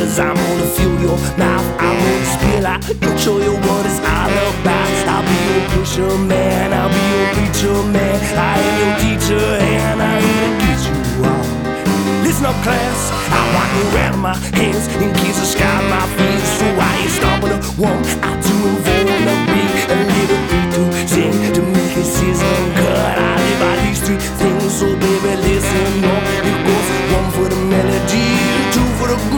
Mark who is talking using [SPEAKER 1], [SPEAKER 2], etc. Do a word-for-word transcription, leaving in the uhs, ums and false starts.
[SPEAKER 1] Cause I'm gonna fill your mouth, I'm gonna spill out, control you what it's all about. I'll be your pusher man, I'll be your preacher man, I am your teacher and I'm here to get you out. Listen up class, I want you out of my hands in case I scar my face. So I ain't stopping to one, I